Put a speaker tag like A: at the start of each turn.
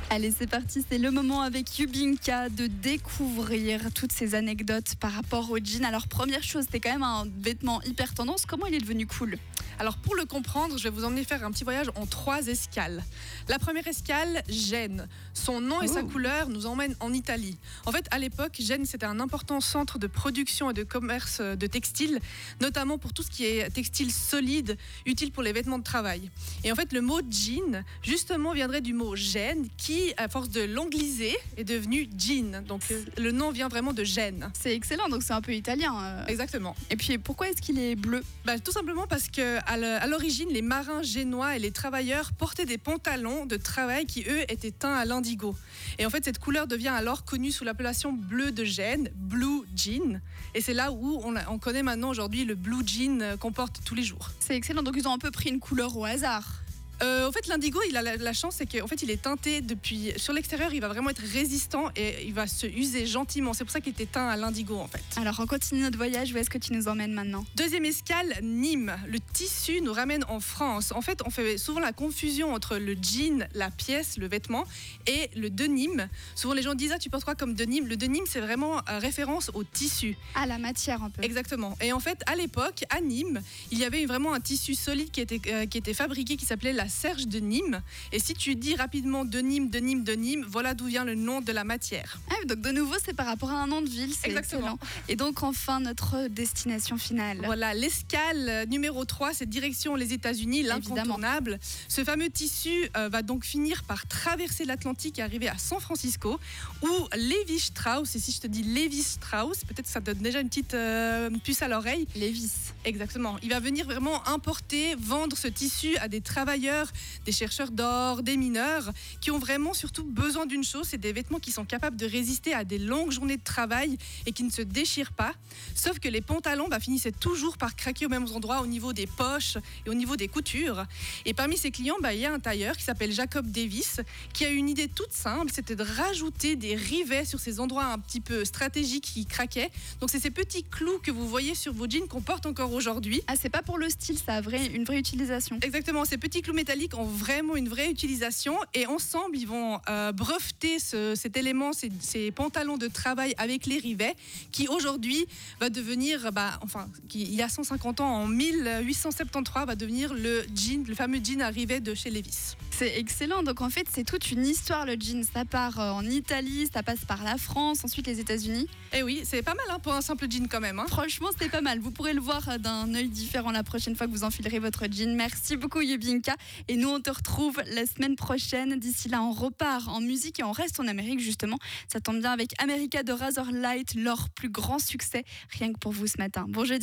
A: Allez, c'est parti, c'est le moment avec Yubinka de découvrir toutes ces anecdotes par rapport au jean. Alors première chose, c'était quand même un vêtement hyper tendance. Comment il est devenu cool ?
B: Alors pour le comprendre, je vais vous emmener faire un petit voyage en 3 escales. La première escale, Gênes. Son nom et sa couleur nous emmènent en Italie. En fait, à l'époque, Gênes, c'était un important centre de production et de commerce de textiles, notamment pour tout ce qui est textile solide, utile pour les vêtements de travail. Et en fait, le mot jean, justement, viendrait du mot Gênes, qui, à force de l'angliser, est devenu jean. Donc le nom vient vraiment de Gênes.
A: C'est excellent, donc c'est un peu italien.
B: Exactement.
A: Et puis pourquoi est-ce qu'il est bleu ?
B: Tout simplement parce que à l'origine, les marins génois et les travailleurs portaient des pantalons de travail qui, eux, étaient teints à l'indigo. Et en fait, cette couleur devient alors connue sous l'appellation bleu de Gênes, blue jean. Et c'est là où on connaît maintenant aujourd'hui le blue jean qu'on porte tous les jours.
A: C'est excellent, donc ils ont un peu pris une couleur au hasard.
B: En fait, l'indigo, il a la chance, c'est qu'en fait, il est teinté depuis. Sur l'extérieur, il va vraiment être résistant et il va se user gentiment. C'est pour ça qu'il était teint à l'indigo, en fait.
A: Alors, on continue notre voyage. Où est-ce que tu nous emmènes maintenant ?
B: Deuxième escale, Nîmes. Le tissu nous ramène en France. En fait, on fait souvent la confusion entre le jean, la pièce, le vêtement, et le denim. Souvent, les gens disent tu penses quoi comme denim ? Le denim, c'est vraiment référence au tissu.
A: À la matière, un peu.
B: Exactement. Et en fait, à l'époque, à Nîmes, il y avait vraiment un tissu solide qui était fabriqué, qui s'appelait la serge de Nîmes. Et si tu dis rapidement de Nîmes, voilà d'où vient le nom de la matière.
A: Donc de nouveau, c'est par rapport à un nom de ville, c'est
B: exactement.
A: Excellent. Et donc enfin, notre destination finale.
B: Voilà, l'escale numéro 3, c'est direction les États-Unis, l'incontournable.
A: Évidemment.
B: Ce fameux tissu va donc finir par traverser l'Atlantique et arriver à San Francisco, où Lévi Strauss, et si je te dis Lévi Strauss, peut-être que ça te donne déjà une petite puce à l'oreille.
A: Lévis.
B: Exactement. Il va venir vraiment importer, vendre ce tissu à des travailleurs, des chercheurs d'or, des mineurs, qui ont vraiment surtout besoin d'une chose, c'est des vêtements qui sont capables de résister à des longues journées de travail et qui ne se déchirent pas. Sauf que les pantalons finissaient toujours par craquer au même endroit, au niveau des poches et au niveau des coutures. Et parmi ses clients, il y a un tailleur qui s'appelle Jacob Davis, qui a eu une idée toute simple, c'était de rajouter des rivets sur ces endroits un petit peu stratégiques qui craquaient. Donc c'est ces petits clous que vous voyez sur vos jeans qu'on porte encore aujourd'hui.
A: Ah, c'est pas pour le style, ça a une vraie utilisation.
B: Exactement, ces petits clous métalliques ont vraiment une vraie utilisation et ensemble ils vont breveter cet élément, ces pantalons de travail avec les rivets qui aujourd'hui va devenir, il y a 150 ans, en 1873, va devenir le fameux jean à rivets de chez Levi's.
A: C'est excellent, donc en fait c'est toute une histoire le jean, ça part en Italie, ça passe par la France, ensuite les États-Unis.
B: Et oui, c'est pas mal pour un simple jean quand même.
A: Franchement c'est pas mal, vous pourrez le voir d'un œil différent la prochaine fois que vous enfilerez votre jean. Merci beaucoup Yubinka et nous on te retrouve la semaine prochaine. D'ici là on repart en musique et on reste en Amérique justement. Ça tombe bien avec America de Razorlight, leur plus grand succès, rien que pour vous ce matin. Bon jeudi.